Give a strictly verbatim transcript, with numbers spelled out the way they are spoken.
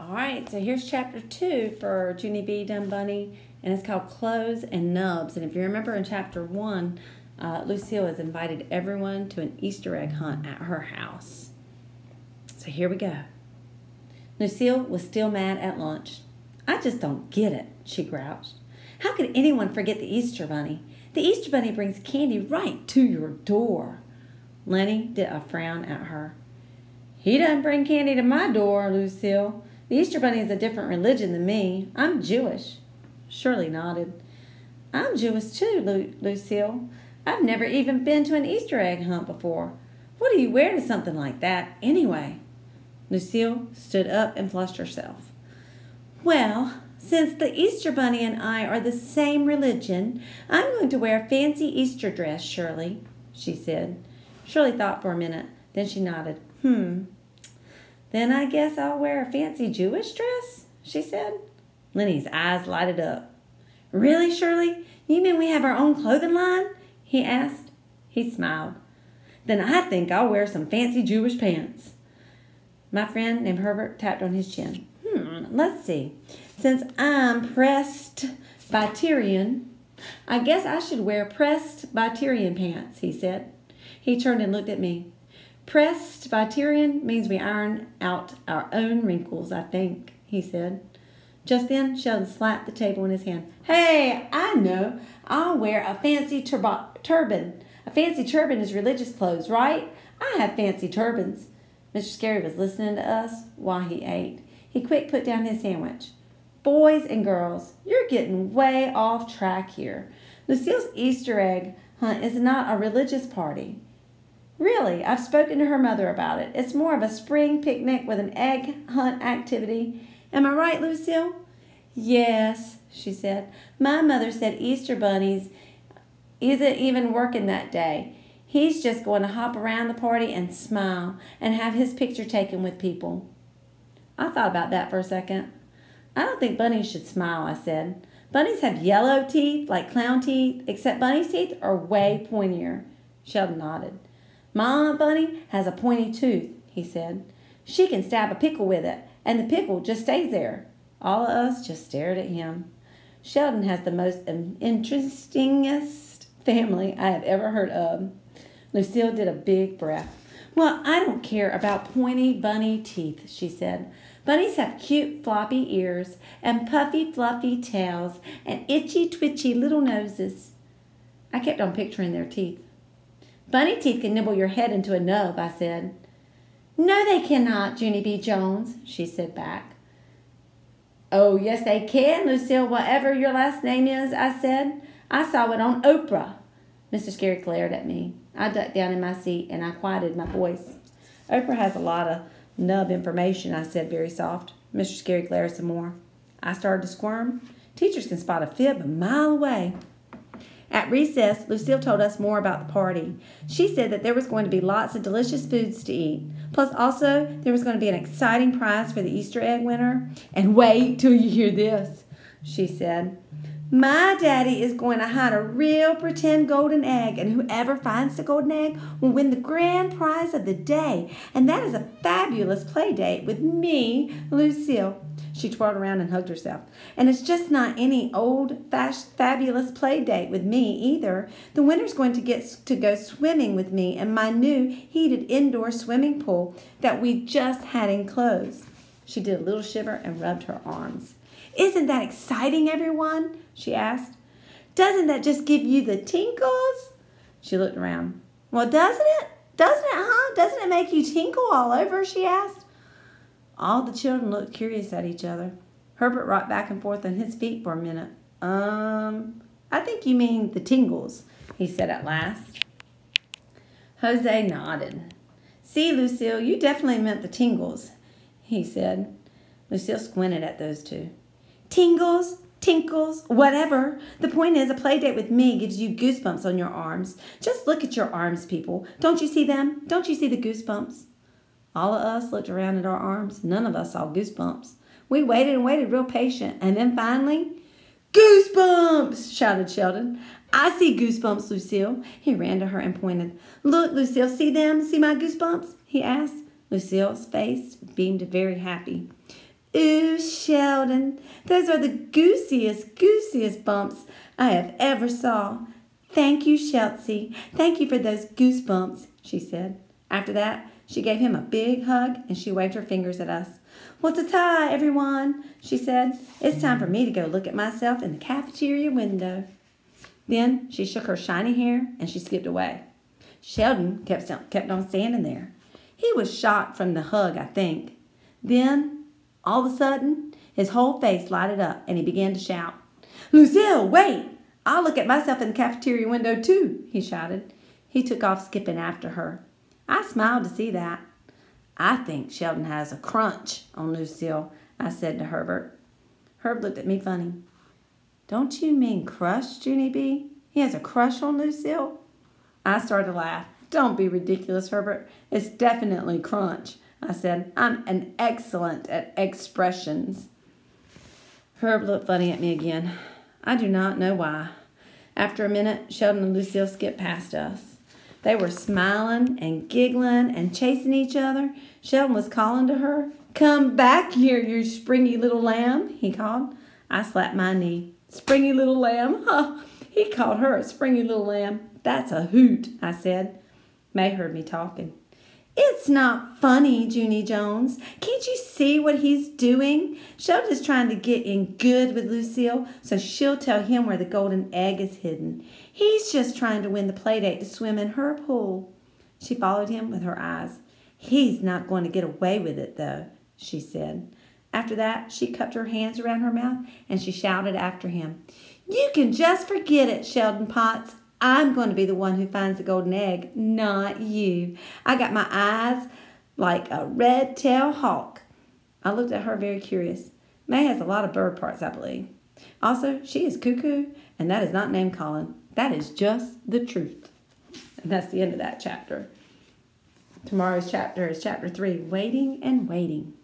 All right, so here's chapter two for Junie B. Dunbunny, and it's called Clothes and Nubs. And if you remember in chapter one, uh, Lucille has invited everyone to an Easter egg hunt at her house. So here we go. Lucille was still mad at lunch. I just don't get it, she grouched. How could anyone forget the Easter Bunny? The Easter Bunny brings candy right to your door. Lenny did a frown at her. He doesn't bring candy to my door, Lucille. The Easter Bunny is a different religion than me. I'm Jewish. Shirley nodded. I'm Jewish too, Lu- Lucille. I've never even been to an Easter egg hunt before. What do you wear to something like that, anyway? Lucille stood up and flushed herself. Well, since the Easter Bunny and I are the same religion, I'm going to wear a fancy Easter dress, Shirley, she said. Shirley thought for a minute. Then she nodded. Hmm. Then I guess I'll wear a fancy Jewish dress, she said. Lenny's eyes lighted up. Really, Shirley? You mean we have our own clothing line? He asked. He smiled. Then I think I'll wear some fancy Jewish pants. My friend named Herbert tapped on his chin. Hmm, let's see. Since I'm pressed by Tyrion, I guess I should wear pressed by Tyrion pants, he said. He turned and looked at me. Pressed by Tyrion means we iron out our own wrinkles, I think, he said. Just then, Sheldon slapped the table in his hand. Hey, I know. I'll wear a fancy turba- turban. A fancy turban is religious clothes, right? I have fancy turbans. Mister Scary was listening to us while he ate. He quick put down his sandwich. Boys and girls, you're getting way off track here. Lucille's Easter egg hunt is not a religious party. Really, I've spoken to her mother about it. It's more of a spring picnic with an egg hunt activity. Am I right, Lucille? Yes, she said. My mother said Easter Bunny's isn't even working that day. He's just going to hop around the party and smile and have his picture taken with people. I thought about that for a second. I don't think bunnies should smile, I said. Bunnies have yellow teeth like clown teeth, except bunny's teeth are way pointier. Sheldon nodded. My Aunt Bunny has a pointy tooth, he said. She can stab a pickle with it, and the pickle just stays there. All of us just stared at him. Sheldon has the most interestingest family I have ever heard of. Lucille did a big breath. Well, I don't care about pointy bunny teeth, she said. Bunnies have cute floppy ears and puffy fluffy tails and itchy twitchy little noses. I kept on picturing their teeth. Bunny teeth can nibble your head into a nub, I said. No, they cannot, Junie B. Jones, she said back. Oh, yes, they can, Lucille, whatever your last name is, I said. I saw it on Oprah. Mister Scary glared at me. I ducked down in my seat and I quieted my voice. Oprah has a lot of nub information, I said very soft. Mister Scary glared some more. I started to squirm. Teachers can spot a fib a mile away. At recess, Lucille told us more about the party. She said that there was going to be lots of delicious foods to eat. Plus, also, there was going to be an exciting prize for the Easter egg winner. And wait till you hear this, she said. My daddy is going to hide a real pretend golden egg, and whoever finds the golden egg will win the grand prize of the day. And that is a fabulous play date with me, Lucille. She twirled around and hugged herself. And it's just not any old-fashioned fabulous play date with me either. The winner's going to get to go swimming with me in my new heated indoor swimming pool that we just had enclosed. She did a little shiver and rubbed her arms. Isn't that exciting, everyone? She asked. Doesn't that just give you the tinkles? She looked around. Well, doesn't it? Doesn't it, huh? Doesn't it make you tinkle all over? She asked. All the children looked curious at each other. Herbert rocked back and forth on his feet for a minute. Um, I think you mean the tingles, he said at last. Jose nodded. See, Lucille, you definitely meant the tingles, he said. Lucille squinted at those two. Tingles, tinkles, whatever. The point is, a play date with me gives you goosebumps on your arms. Just look at your arms, people. Don't you see them? Don't you see the goosebumps? All of us looked around at our arms. None of us saw goosebumps. We waited and waited real patient. And then finally, goosebumps, shouted Sheldon. I see goosebumps, Lucille. He ran to her and pointed. Look, Lucille, see them? See my goosebumps? He asked. Lucille's face beamed very happy. Ooh, Sheldon, those are the goosiest, goosiest bumps I have ever saw. Thank you, Chelsea. Thank you for those goosebumps, she said. After that, she gave him a big hug and she waved her fingers at us. What's a tie, everyone? She said. It's time for me to go look at myself in the cafeteria window. Then she shook her shiny hair and she skipped away. Sheldon kept, kept on standing there. He was shocked from the hug, I think. Then, all of a sudden, his whole face lighted up and he began to shout. Lucille, wait! I'll look at myself in the cafeteria window too, he shouted. He took off skipping after her. I smiled to see that. I think Sheldon has a crunch on Lucille, I said to Herbert. Herb looked at me funny. Don't you mean crush, Junie B? He has a crush on Lucille? I started to laugh. Don't be ridiculous, Herbert. It's definitely crunch, I said. I'm an excellent at expressions. Herb looked funny at me again. I do not know why. After a minute, Sheldon and Lucille skipped past us. They were smiling and giggling and chasing each other. Sheldon was calling to her. Come back here, you springy little lamb, he called. I slapped my knee. Springy little lamb? Huh, he called her a springy little lamb. That's a hoot, I said. May heard me talking. It's not funny, Junie Jones. Can't you see what he's doing? Sheldon's trying to get in good with Lucille, so she'll tell him where the golden egg is hidden. He's just trying to win the play date to swim in her pool. She followed him with her eyes. He's not going to get away with it, though, she said. After that, she cupped her hands around her mouth and she shouted after him. You can just forget it, Sheldon Potts. I'm going to be the one who finds the golden egg, not you. I got my eyes like a red-tailed hawk. I looked at her very curious. May has a lot of bird parts, I believe. Also, she is cuckoo, and that is not name-calling. That is just the truth. And that's the end of that chapter. Tomorrow's chapter is chapter three, Waiting and Waiting.